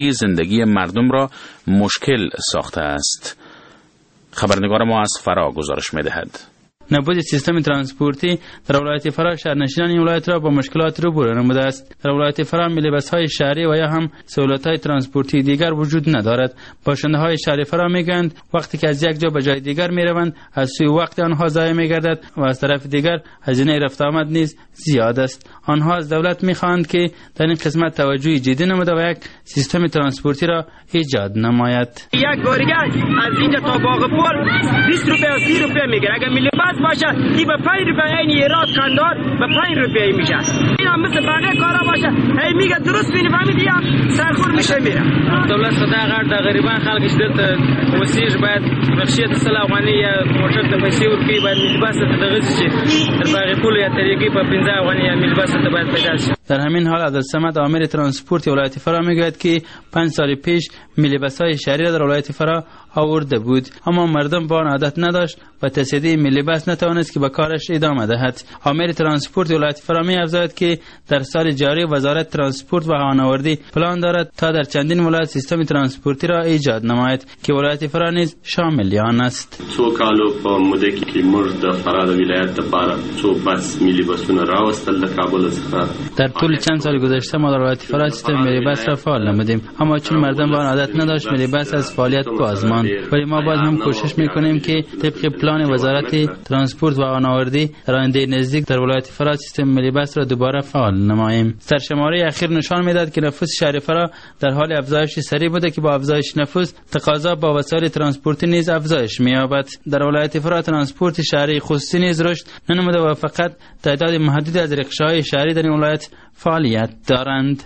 زندگی مردم را مشکل ساخته است. خبرنگار ما از فرا گزارش می‌دهد. نبود سیستم ترانسپورتی در ولایت فرا شهرنشینان این ولایت را با مشکلات روبرو نموده است. در ولایت فرا مینیبس‌های شهری و یا هم سهولت‌های ترانسپورتی دیگر وجود ندارد. باشنده‌های شهر فرا میگویند وقتی که از یک جا به جای دیگر میروند از سوی وقت آنها ضایع میگردد و از طرف دیگر هزینه رفت آمد نیز زیاد است. آنها از دولت میخواهند که در این قسمت توجهی جدی نموده و یک سیستم ترانسپورتی را ایجاد نماید. یک بارگه از اینجا تا باغ پل 20 روپیه و 30 روپیه میگیره. اگر مینیبس باشه این به 5 روپیه، این ایراد کندار به 5 روپیه میشه. این هم مثل بقیه کارا باشه هی میگه درست میفهمید یا سرخور میشه میره. دولت صدا غړ د غریبان خلک دلته وسیج باید بخشیت سلاوانی یا موټر ته پیسې ورکړي، باید مینیبس ته دغه شي تر باغ پل یا طریقې په 15 افغانۍ یا مینیبس ته باید پیدا شي. در همین حال عبدالصمد آمر ترانسپورت ولایت فرا میگوید که 5 سال پیش مینیبس‌های شهری را در ولایت فرا آورده بود، اما مردم با آن عادت نداشت و تصدیه مینیبس نتوانست که به کارش ادامه دهد. آمر ترانسپورت ولایت فرا می‌افزاید که در سال جاری وزارت ترانسپورت و هوانوردی پلان دارد تا در چندین ولایت سیستم ترانسپورتی را ایجاد نماید که ولایت فرا نیز شامل آن است. څو کالو په موده کې موږ د فرا ولایت لپاره څو بس مینیبسونه راوستل د کابل څخه. در طول چند سال گذشته ما در ولایت فرا سیستم مینیبس را فعال نمودیم، اما چون مردم با آن عادت نداشت مینیبس از فعالیت باز ماند. ولی ما باز هم کوشش میکنیم که طبق پلان وزارت ترانسپورت و هوانوردی در آینده نزدیک در ولایت فرا سیستم مینیبس را دوباره فعال نماییم. سرشماری اخیر نشان میداد که نفوس شهر فرا در حال افزایش سریع بوده که با افزایش نفوس تقاضا با وسایل ترانسپورتی نیز افزایش می‌یابد. در ولایت فرا ترانسپورت شهری خصوصی نیز رشد ننموده و فقط تعداد محدودی از رکشه‌های شهری در این ولایت فعالیت دارند.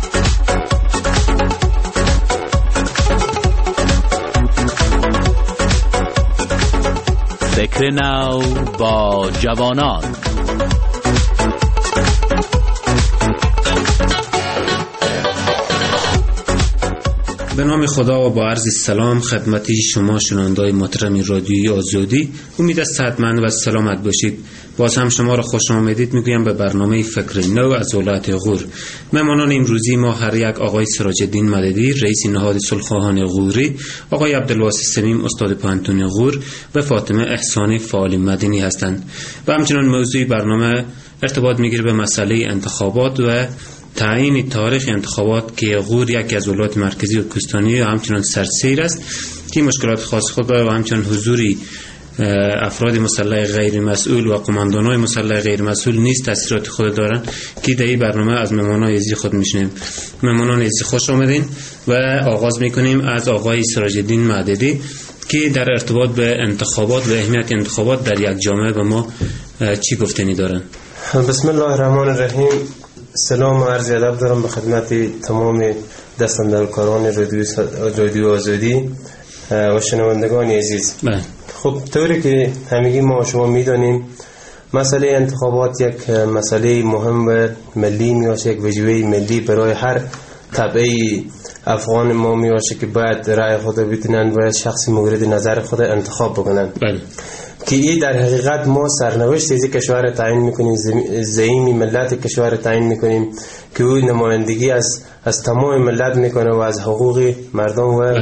فکر نو با جوانان. به نام خدا و با عرض سلام خدمتی شما شنونده‌های محترم رادیویی آزادی، امید است صحتمند و سلامت باشید. باز هم شما را خوش آمدید میگویم به برنامه فکر نو از ولایت غور. مهمانان امروزی ما هر یک آقای سراج الدین مددی رئیس نهاد صلح‌خواهان غوری، آقای عبدالواسع سمیم استاد پانتون غور و فاطمه احسانی فعال مدنی هستند و همچنین موضوع برنامه ارتباط میگیره به مسئله انتخابات و تعیین تاریخ انتخابات که غور یکی از ولایات مرکزی و کوهستانی و همچنین سرسیر است که مشکلات خاص خود دارد و همچنین حضوری افراد مسلح غیر مسئول و قماندان‌های مسلح غیر مسئول نیز تاثیرات خود دارند که در این برنامه از مهمانان عزیز خود میشنیم. مهمانان عزیز خوش آمدین و آغاز میکنیم از آقای سراج الدین مددی که در ارتباط به انتخابات و اهمیت انتخابات در یک جامعه به ما چی گفتنی دارن. بسم الله الرحمن الرحیم. سلام و عرض ادب دارم به خدمت تمام دستاندرکاران رادیو آزادی و شنوندگان عزیز. خب طوری که همگی ما شما میدانیم مسئله انتخابات یک مسئله مهم و ملی میباشه، یک وجیبه ملی برای هر طبعه افغان ما میباشه که باید رأی خود بتونن و شخص مورد نظر خود انتخاب بکنن. که این در حقیقت ما سرنوشت از کشور تعیین میکنیم، زعیم ملت کشور تعیین میکنیم که او نمایندگی از تمام ملت میکنه و از حقوق مردم و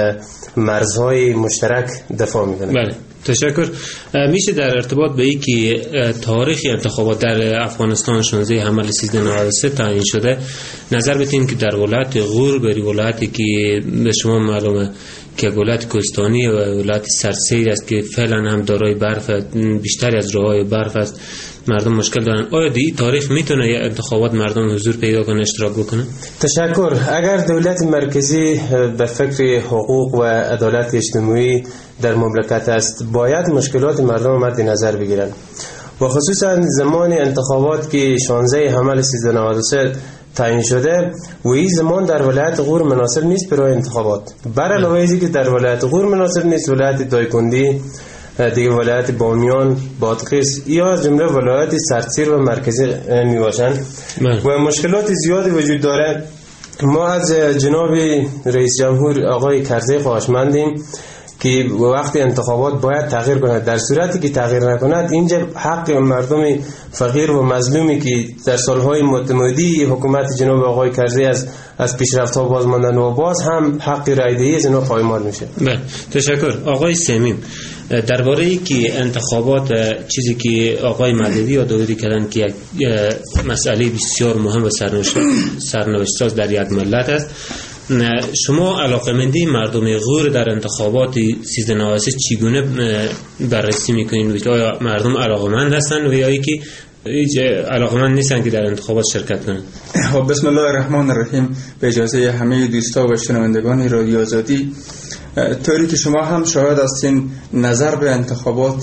مرزهای مشترک دفاع میکنه. بله تشکر. میشه در ارتباط به این که تاریخ انتخابات در افغانستان 16 حمل 1393 تعیین شده نظر بدین که در ولایت غور بری ولایتی که به شما معلومه که ولایت کوهستانی و ولایت سرسیر است که فعلا هم دارای برف بیشتری از راههای برف است، مردم مشکل دارن. آیا دی تاریخ میتونه یا انتخابات مردم حضور پیدا کنه، اشتراک بکنه؟ تشکر. اگر دولت مرکزی به فکر حقوق و عدالت اجتماعی در مملکت است باید مشکلات مردم مد نظر بگیرن و خصوصا زمان انتخابات که 16 حمل 1393 تعیین شده و این زمان در ولایت غور مناسب نیست برای انتخابات. بر علاوه از اینکه در ولایت غور مناسب نیست، ولایت دایکندی دیگه، ولایت بامیان، بادغیس یا جمله ولایت سرسیر و مرکزی می باشند و مشکلات زیادی وجود داره. ما از جناب رئیس جمهور آقای کرزی خواهشمندیم که وقتی انتخابات باید تغییر کند. در صورتی که تغییر نکند اینجا حق مردم فقیر و مظلومی که در سالهای متمادی حکومت جناب آقای کرزی از پیشرفت‌ها باز ماندن و باز هم حق رایدهی از اینا پایمال میشه. بله تشکر. آقای سمیم، درباره ای که انتخابات چیزی که آقای مددی یادآوری کردن که یک مسئله بسیار مهم و سرنوشت‌ساز در یک ملت است، شما علاقمندی مردم غور در انتخابات 1393 چگونه بررسی میکنین؟ آیا مردم علاقمند هستند و یا اینکه علاقمند نیستن که در انتخابات شرکت کنند؟ بسم الله الرحمن الرحیم. به اجازه همه دوستا و شنوندگان رادیو آزادی، طوری که شما هم شاهد هستین نظر به انتخابات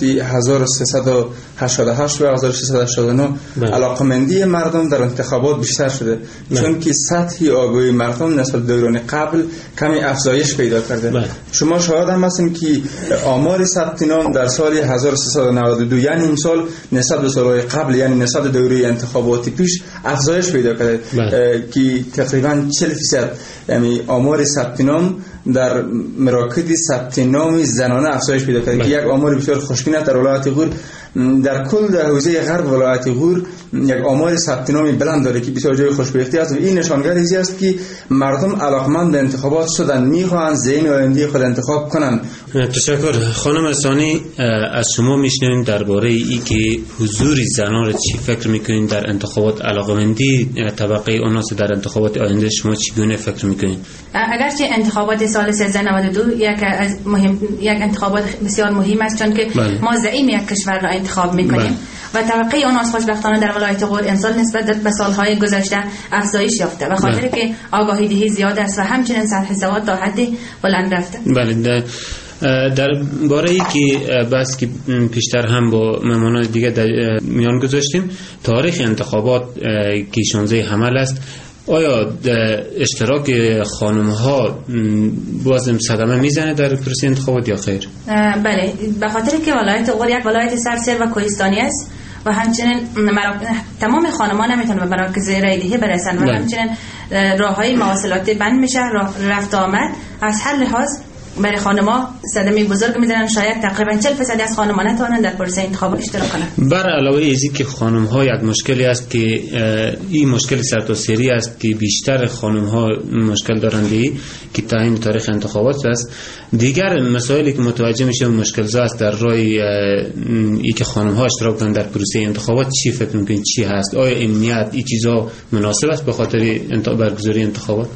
1388 و 1689 علاقمندی مردم در انتخابات بیشتر شده، چون که سطح آگاهی مردم نسبت دوران قبل کمی افزایش پیدا کرده. شما شاهد هم هستین که آمار ثبت نام در سال 1392 یعنی این سال نسبت به سالهای قبل، یعنی نسبت دوره انتخاباتی پیش افزایش پیدا کرده که تقریبا 40% یعنی آمار ثبت نام در مراکز ثبت نام زنانه افزایش پیدا کرده که یک آمار بسیار خوشبین است در ولایت غور. در کل حوزه غرب ولایت غور یک آمار ثبت نامی بلند داره که بسیار جای خوشبختی است و این نشانگر چیزی است که مردم علاقمند به انتخابات شدن، میخواهند ذهن آینده خود انتخاب کنند. تشکر. خانم ثانی، از شما میشنویم درباره ای که حضور زنان را چی فکر میکنین در انتخابات، علاقمندی طبقه اوناس در انتخابات آینده شما چگونه فکر میکنین؟ اگرچه انتخابات سال 1392 یک انتخابات بسیار مهم است، چون که ما زعیم یک کشور را انتخاب میکنیم و طبقه اوناس خوشبختانه در ولایت غور امسال نسبت به سالهای گذشته افزایش یافته و خاطر که آگاهی دهی زیاد است و همچنین سطح سواد تا حد بلند رفته. بله. در باره ای که بس که پیشتر هم با مهمانان دیگه در میان گذاشتیم، تاریخ انتخابات که 16 حمل است، آیا اشتراک خانم ها بازم صدمه میزنه در پروسه انتخابات یا خیر؟ بله، به خاطر که ولایت غور یک ولایت سرسر و کوهستانی است و همچنین تمام خانمان نمیتونن به مراکز رایدهی برسن و همچنین راههای مواصلاتی بند میشه، رفت آمد از هر لحاظ برای خانم‌ها صدمه بزرگ میزنن. شاید تقریبا 40% از خانم‌ها نتوانند در پروسه انتخابات اشتراک کنند. بر علاوه از اینکه خانم‌ها یک مشکلی است که این مشکل سرتاسری است که بیشتر خانم‌ها مشکل دارند که تعیین تاریخ انتخابات است، دیگر مسائلی که متوجه میشه مشکل زا است در راه ای که خانم‌ها اشتراک کنند در پروسه انتخابات. چی فکر می‌کنید چی هست؟ آیا امنیت این چیزا مناسب است به خاطر برگزاری انتخابات؟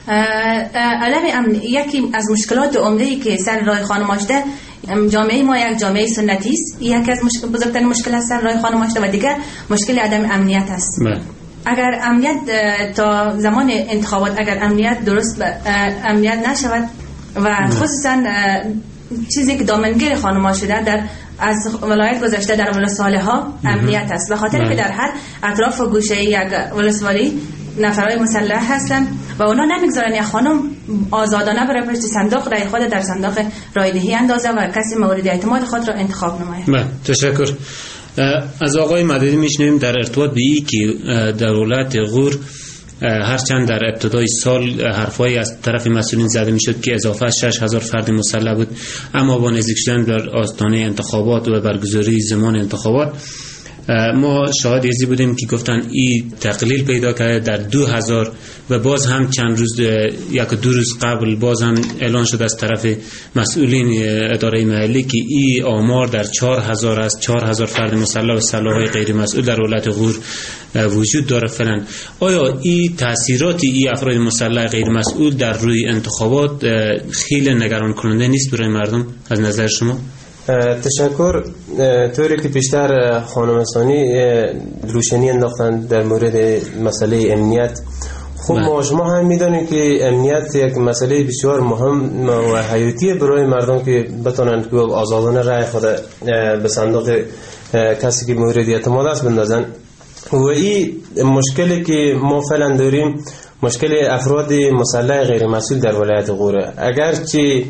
یکی از مشکلات عمده‌ای که سر راه خانم داشته، جامعه ما یک جامعه سنتی است، یکی از بزرگترین مشکل است سر راه خانم داشته و دیگر مشکل عدم امنیت است. اگر امنیت تا زمان انتخابات اگر امنیت درست امنیت نشود و خصوصا چیزی که دامنگیر خانم‌ها شده در از ولایت گذشته در ولسوالی‌ها امنیت است، به خاطر که در هر اطراف و گوشه یک ولسوالی نفرای مسلح هستند و اونا نمیگذارن یک خانم آزادانه برای پشت صندوق رای خود در صندوق رایدهی اندازه و کسی مورد اعتماد خود را انتخاب نماید. بله، تشکر. از آقای مددی میشنویم در ارتباط به این که در ولایت غور هرچند در ابتدای سال حرفایی از طرف مسئولین زده میشد که اضافه 6000 فرد مسلح بود، اما با نزدیک شدن در آستانه انتخابات و برگزاری زمان انتخابات ما شاهد ازی بودیم که گفتن این تقلیل پیدا کرده در 2000 و باز هم چند روز یک دو روز قبل باز هم اعلان شد از طرف مسئولین اداره محلی که این آمار در 4000 است. 4000 فرد مسلح و سلاح‌های غیر مسئول در ولایت غور وجود داره فعلا. آیا این تاثیرات این افراد مسلح غیر مسئول در روی انتخابات خیلی نگران کننده نیست برای مردم از نظر شما؟ تشکر. طوری که بیشتر خانم ثانی روشنی انداختن در مورد مسئله امنیت، خب ما شما هم میدونید که امنیت یک مسئله بسیار مهم و حیاتی برای مردم که بتونن که آزادانه رای خود به صندوق کسی که مورد اعتماد است بندازن. و این مشکلی که ما فعلا داریم مشکل افراد مسلح غیر مسئول در ولایت غوره. اگرچه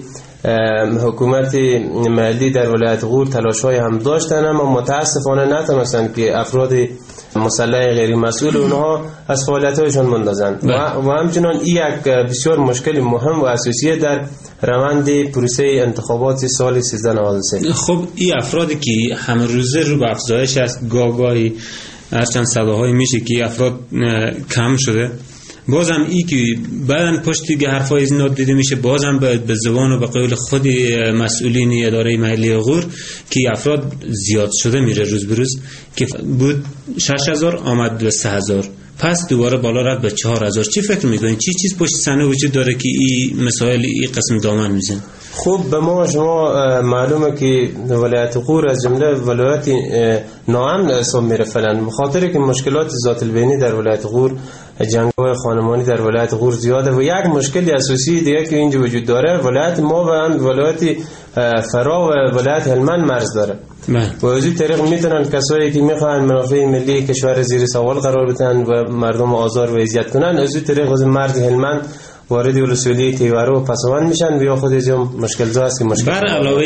حکومت محلی در ولایت غور تلاش‌های هم داشتن، اما متاسفانه نتونستن که افراد مسلح غیر مسئول اونها از فعالیت‌هایشان بندازن و همچنان این یک بسیار مشکل مهم و اساسی در روند پروسه انتخابات سال 1393. خب این افرادی که همه روزه رو به افزایش است، گاهی از چند سال‌های میشه که افراد کم شده، بازم ای که بعدن پشتی که حرفای زینا دیده میشه، بازم به زبان و به قول خود مسئولین اداره محلی غور که افراد زیاد شده میره روز به روز، که بود 6000 آمد به 3000، پس دوباره بالا رفت به 4000. چی فکر میکنین چی چیز پشت صحنه وجود داره که این مسائل این قسم دامن میزن؟ خب به ما شما معلومه که ولایت غور از جمله ولایت ناامن حساب میره فعلا، بخاطر که مشکلات ذات البینی در ولایت غور، جنگ‌های خانمانی در ولایت غور زیاده و یک مشکل اساسی دیگه که اینجا وجود داره، ولایت ما و ولایت فرا و ولایت هلمند مرز داره و از این طریق میتونن کسایی که میخوان منافع ملی کشور زیر سوال قرار بدن و مردم آزار و اذیت کنن، از این طریق از مرز هلمند وارد ولسوالی تیوارو و پسوان میشن و یا خود از مشکل زا است که مشکل بر علاوه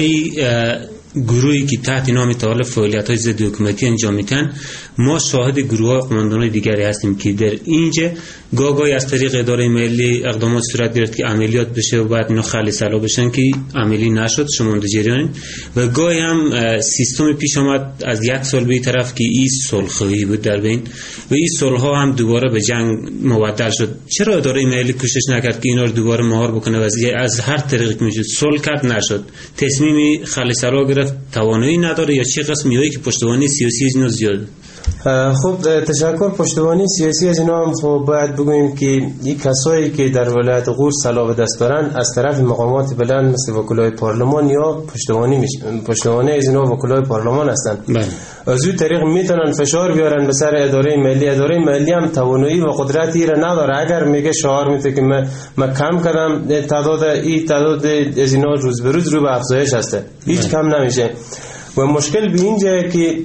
گروهی که تحت نام طالب فعالیت‌های ضد حکومتی انجام میدن، ما شاهد گروه‌های قماندان‌های دیگری هستیم که در اینجا گاهی از طریق اداره ملی اقدامات صورت گرفت که عملیات بشه و بعد اینا خلی سلا بشن که عملی نشد، شما در جریان، و گاهی هم سیستم پیش آمد از یک سال به این طرف که این صلح‌خواهی بود در بین و این صلح‌ها هم دوباره به جنگ مبدل شد. چرا اداره ملی کوشش نکرد که اینا رو دوباره مهار بکنه و از هر طریقی میشد صلح کرد؟ نشد. تصمیمی خلی سلا گرفت، توانایی نداره یا چه قسمیایی که پشتوانی سیاسی از اینا زیاده؟ خب تشکر. پشتوانی سیاسی از اینا هم خب باید بگوییم که این کسایی که در ولایت غور سلاح به دست دارن از طرف مقامات بلند مثل وکلای پارلمان یا پشتوانی از اینا وکلای پارلمان هستن. از این طریق میتونن فشار بیارن به سر اداره ملی. اداره ملی هم توانایی و قدرتی را نداره. اگر میگه شعار میده که من کم کردم تعداد از اینا روز به روز رو به افزایش هسته، هیچ کم نمیشه و مشکل به اینجا که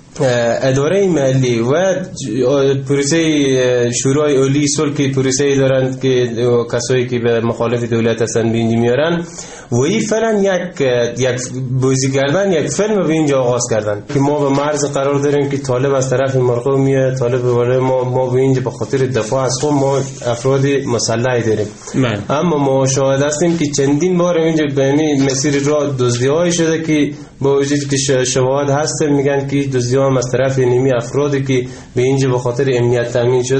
اداره ملی و پروسه شورای عالی صلح که پروسه دارند که کسایی که به مخالف دولت هستن به اینجا میارن و این فعلا یک بازی کردن، یک فیلم به اینجا آغاز کردن که ما به مرز قرار داریم که طالب از طرف مرغو میاد، طالب ولی ما به اینجا به خاطر دفاع از خود ما افراد مسلح داریم. اما ما شاهد هستیم که چندین بار اینجا به این مسیر را دزدی‌های شده که با وجود که شواهد هست میگن که دزدی‌ها از طرف نیمی افرادی که به اینجا به خاطر امنیت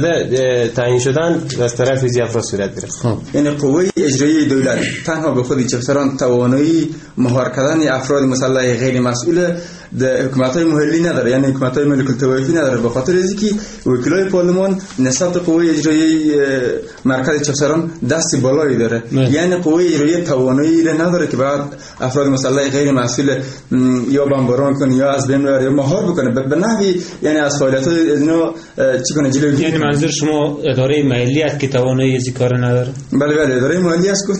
تعیین شدن از طرف از افراد صورت گرفت. یعنی قوه اجرایی دولت تنها به خود چپسران توانایی مهار کردن افراد مسلح غیر مسئول در حکومت‌های محلی نداره، یعنی حکومت‌های ملک الطوایفی نداره، به خاطر اینکه وکلای پارلمان نسبت به قوه اجرایی مرکز چپسران دست بالایی داره. یعنی قوه اجرایی توانایی را نداره که بعد افراد مسلح غیر مسئول یا بمباران کنه یا از بین ببره یا مهار بکنه به نحوی، یعنی از فعالیت‌های اینا چی کنه جلوگیری. یعنی منظور شما اداره ملی است که توانایی از این کار نداره؟ بله اداره ملی است